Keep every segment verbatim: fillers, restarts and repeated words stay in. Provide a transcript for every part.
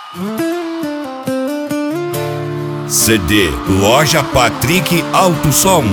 C D Loja Patrick Alto Som.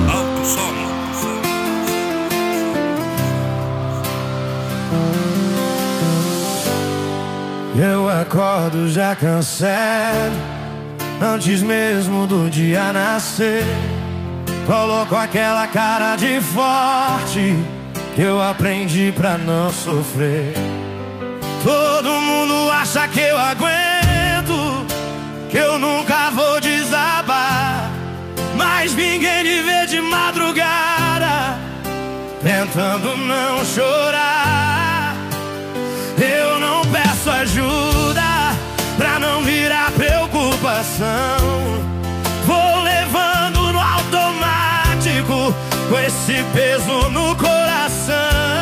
Eu acordo já cansado, antes mesmo do dia nascer. Coloco aquela cara de forte que eu aprendi pra não sofrer. Todo mundo acha que eu aguento, que eu nunca vou desabar, mas ninguém me vê de madrugada tentando não chorar. Eu não peço ajuda pra não virar preocupação. Vou levando no automático com esse peso no coração.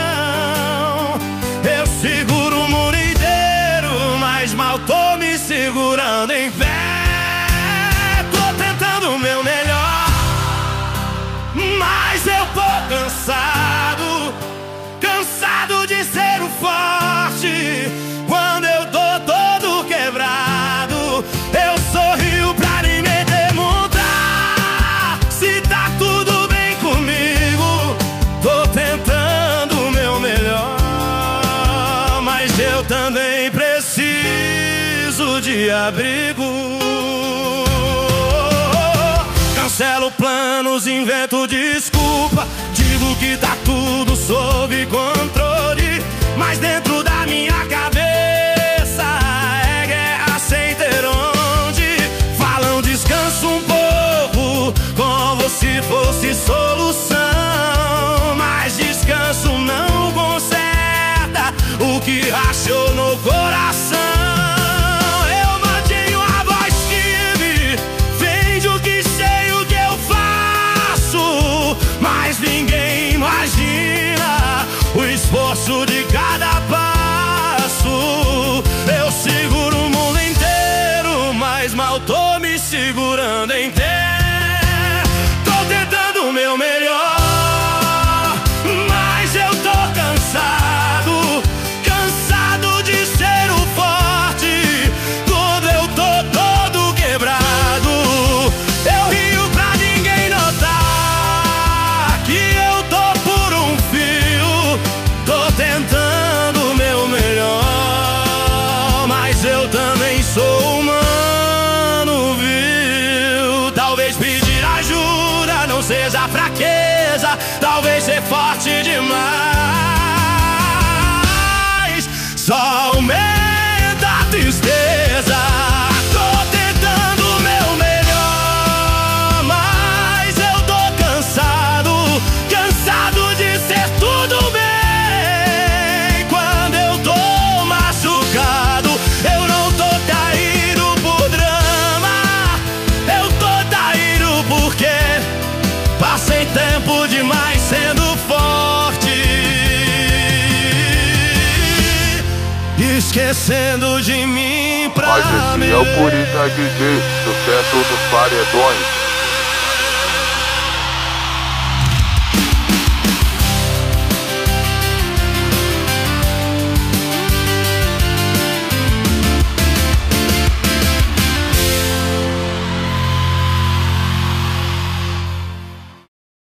Eu seguro o mundo inteiro, mas mal tô me segurando em pé. Tô tentando o meu melhor, mas eu tô cansado, cansado de ser o forte. Quando eu tô todo quebrado, eu sorrio pra ninguém perguntar se tá tudo bem comigo. Tô tentando o meu melhor, mas eu também preciso de abrigo. Cancelo planos, invento desculpa, digo que tá tudo sob controle, mas dentro da minha cabeça é guerra sem ter onde. Falam descansa um pouco, como se fosse solução, mas descanso não conserta o que rachou no coração. Eu mantenho a voz firme, vende o que sei o que eu faço, mas ninguém imagina o esforço de cada passo. Eu seguro o mundo inteiro, mas mal tô me segurando em pé. Tô tentando o meu melhor, mas eu tô cansado, cansado de ser o forte. Quando eu tô todo quebrado, eu rio pra ninguém notar que eu tô por um fio. Tô tentando o meu melhor, mas eu também sou humano, viu? Talvez pedir ajuda não seja fraqueza, talvez ser forte demais só aumenta a tristeza. Tô tentando o meu melhor, mas eu tô cansado, cansado de ser tudo bem. Quando eu tô machucado, eu não tô caído por drama, eu tô caído porque passei tempo demais sendo forte, esquecendo de mim pra Mas esse mim. é o Purita D J, sucesso dos paredões.